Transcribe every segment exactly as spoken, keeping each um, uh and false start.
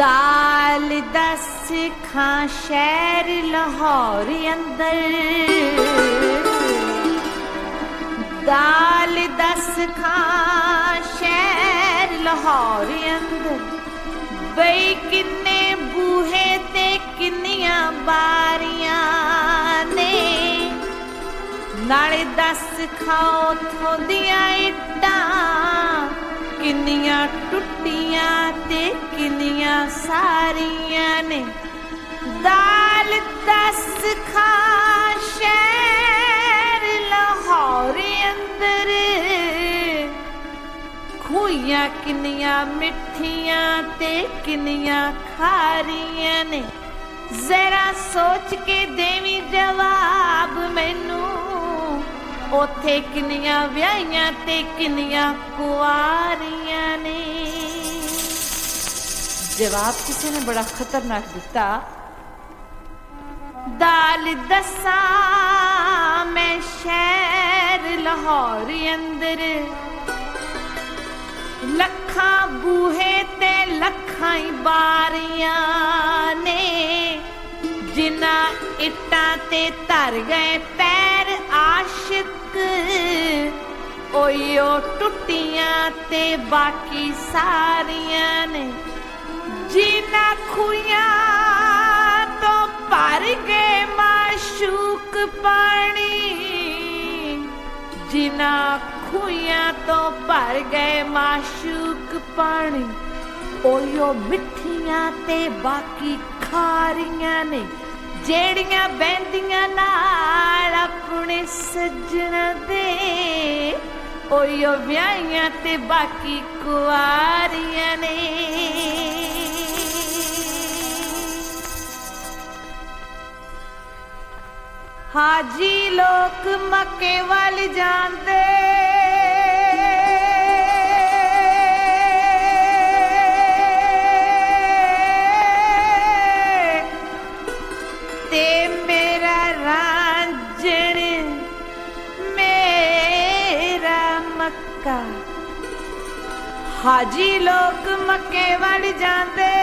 दाल दस खां शहर लाहौर अंदर, दाल दस खां शहर लाहौर अंदर, बई किन्ने बूहे ते किन्नियां बारियां ने, नाले दस खाओ थोंदियां इट्टां किन्नियां टुट्टियां ते किन्नियां सारियां ने। दाल दस खां शहर लाहौर अंदर, खूहियां किन्नियां मिठियां ते किन्नियां खारियां ने। जरा सोच के देवी जवाब मैनू, ओथे किन्नियां व्याहियां ते किन्नियां कुआरियां ने। जवाब किसी ने बड़ा खतरनाक दिता। दाल दसा मैं शहर लाहौर अंदर, लखां बूहे ते लखां बारियां ने, जिन्ना इट्टां ते धर गए पैर आशिक, ओयो टुट्टियां ते बाकी सारियां ने। जिन्ना खुइयां तो भर गए माशूक पानी, जिन्ना खुइयां तो भर गए माशूक पानी, ओयो मिठियां ते बाकी खारियां ने, जेड़ियां बहंदियां नाल अपने सज्जना दे, ओयो व्याहियां ते बाकी कुआरियां ने। हाजी लोग मक्के वाल जांदे, ते मेरा रांझण मेरा मक्का। हाजी लोग मक्के वाल जांदे,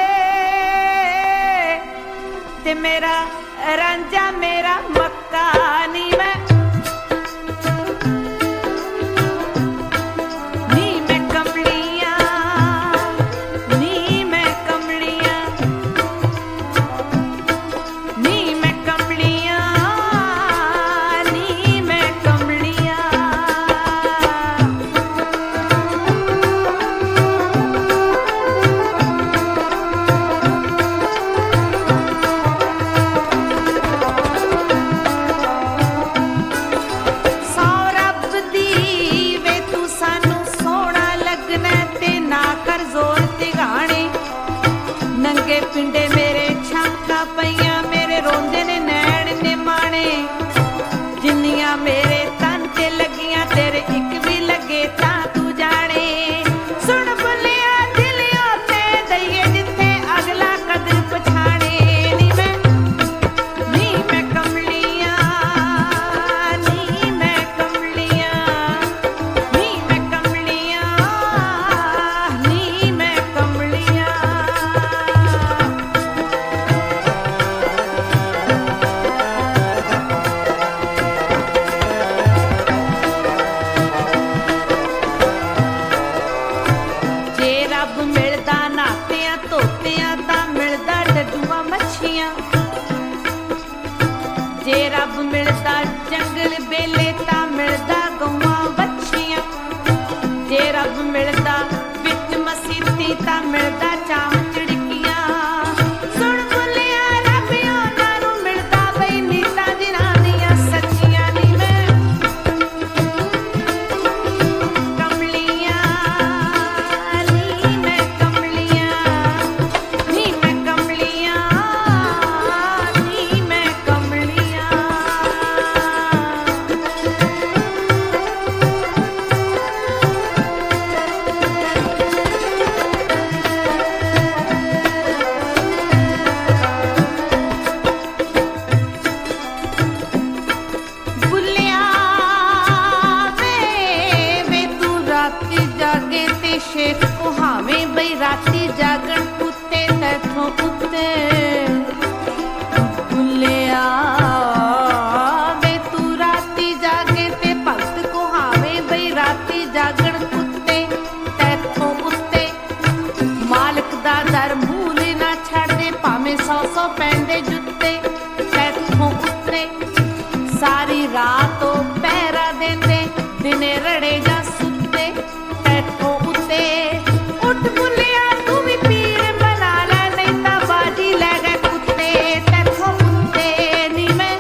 ते मेरा रांझा मेरा मक्का नी मैं, नी मैं कमलियां, नी मैं कमलियां, नी मैं कमलियां, नी मैं कमलियां। पिंडे मेरे छाका पईयां, मेरे रोंदे ने नैण ने माने, जिन्नियां मेरे तन ते लगियां तेरे इक भी लगे तां तू जाने। सुन बुलिया दिलियों ते दईए जिथे अगला कदर पछाणे, नी मैं नी मैं कमलियां, नी मैं कमलियां, नी मैं कमलियां, नी मैं कमलियां। जे रब मिलदा जंगल बेले तां मिलदा गौआं बच्छियां, जे रब मिलदा विच मसीती तां मिलदा चाम चिड़कियां। सुन बुलिया रब उन्हां नूं मिलदा बई नीतां जिन्हां दियां सच्चियां, नी मैं कमलियां, नी मैं कमलियां, नी मैं कमलियां, नी मैं कमलियां। ਪੈਂਦੇ ਜੁੱਤੇ ਤੈਥੋਂ ਉੱਤੇ ਸਾਰੀ ਰਾਤ ਉਹ ਪਹਿਰਾ ਦਿੰਦੇ ਦਿਨੇ ਰੜੇ ਜਾਂ ਸੁੱਤੇ ਤੈਥੋਂ ਉੱਤੇ ਉੱਠ ਬੁੱਲਿਆ ਤੂੰ ਵੀ ਪੀਰ ਬਣਾ ਲੈ ਨਹੀਂ ਤਾਂ ਬਾਜੀ ਲੈ ਗਏ ਕੁੱਤੇ ਤੈਥੋਂ ਉੱਤੇ ਨੀ ਮੈਂ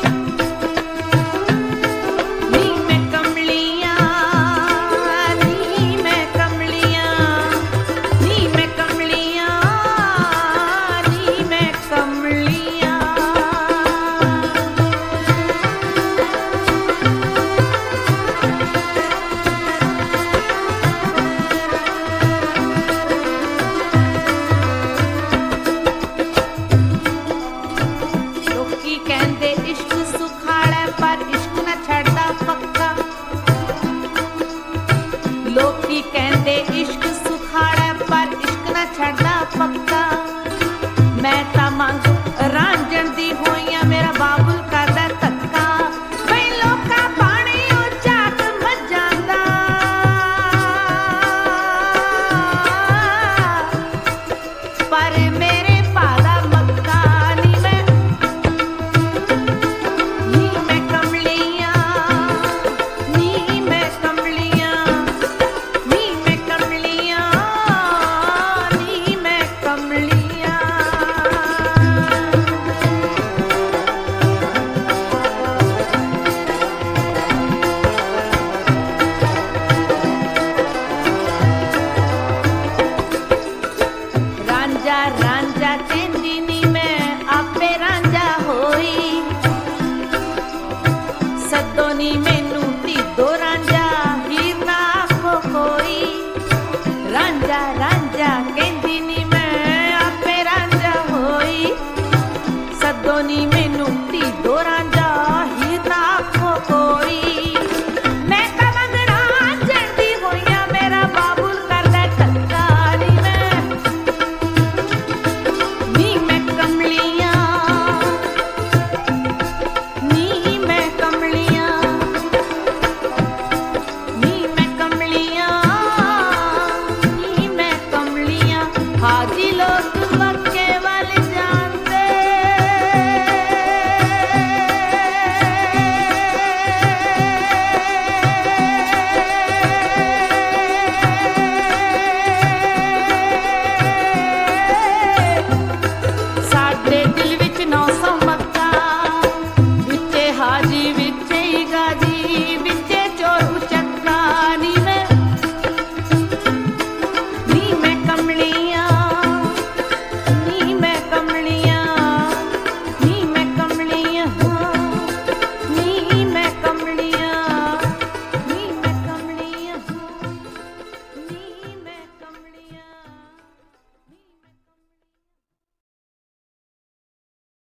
ਨੀ ਮੈਂ ਕਮਲੀਆਂ ਨੀ ਮੈਂ ਕਮਲੀਆਂ ਨੀ ਮੈਂ ਕਮਲੀਆਂ ਨੀ ਮੈਂ ਕਮਲੀਆਂ ਲੋਕੀ ਕਹਿੰਦੇ ਇਸ਼ਕ ਸੁਖਾੜਾ ਪਰ ਇਸ਼ਕ ਨਾ ਛੱਡਦਾ ਪੱਕਾ ਲੋਕੀ ਕਹਿੰਦੇ ਇਸ਼ਕ ਸੁਖਾੜਾ ਪਰ ਇਸ਼ਕ ਨਾ ਛੱਡਦਾ ਪੱਕਾ ਮੈਂ ਤਾਂ ਮੰਗ ਰਾਂਝਣ ਦੀ ਹੋਈਆਂ ਮੇਰਾ ਬਾਬੁਲ ਕਰਦਾ ਧੱਕਾ ਬਈ ਲੋਕਾਂ ਪਾਣੀ ਉਹ ਝਾਕ ਮੱਝਾਂ ਦਾ ਪਰ ਮੇਰੇ ਭਾ ਦਾ ਮੱਕਾ ਨੀ ਮੈਂ ਨੀ ਮੈਂ ਕਮਲੀਆਂ ਨੀ ਮੈਂ ਕਮਲੀਆਂ ਨੀ ਮੈਂ ਕਮਲੀਆਂ ਨੀ ਮੈਂ ਕਮਲੀਆਂ ਰਾਂਝਾ ਰਾਂਝਾ ਕਹਿੰਦੀ ਨੀ ਮੈਂ ਆਪੇ ਰਾਂਝਾ ਹੋਈ ਸੱਦੋ ਨੀ